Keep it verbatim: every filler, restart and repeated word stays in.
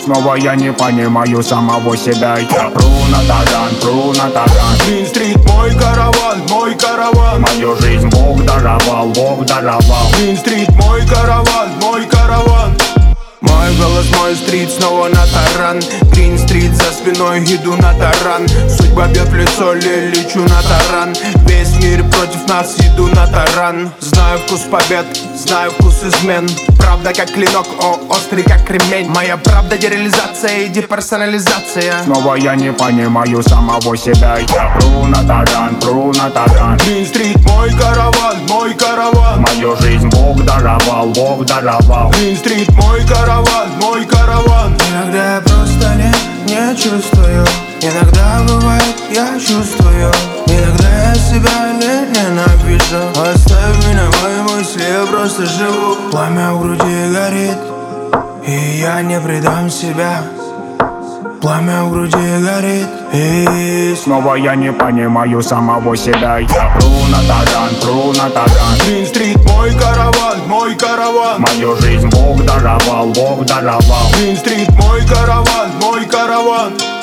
Снова я не понимаю самого себя. Я пру на таран, пру на таран. Грин-стрит, мой караван, мой караван. Мою жизнь Бог даровал, Бог даровал. Грин-стрит, мой караван, мой караван. Мой голос, мой стрит, снова на таран. Грин-стрит, за спиной иду на таран. Судьба бьет в лицо, лечу на таран. Весь мир против нас, иду на таран. Знаю вкус побед, знаю вкус измен. Правда как клинок, о, острый как ремень. Моя правда дереализация и деперсонализация. Снова я не понимаю самого себя. Я пру на таран, пру на таран. Грин-стрит, мой караван, мой караван. Мою жизнь Бог даровал, Бог даровал. Грин-стрит, мой караван, мой караван. Иногда я просто не, не чувствую. Иногда бывает я чувствую. Иногда я себя не ненавижу. Оставь меня, мои мысли, я просто живу. Пламя в груди горит, и я не предам себя. Пламя в груди горит, и снова я не понимаю самого себя. Я пру на таран, пру на таран. Грин-стрит, мой караван, мой караван. Мою жизнь Бог даровал, Бог даровал. Грин-стрит, мой караван, мой караван.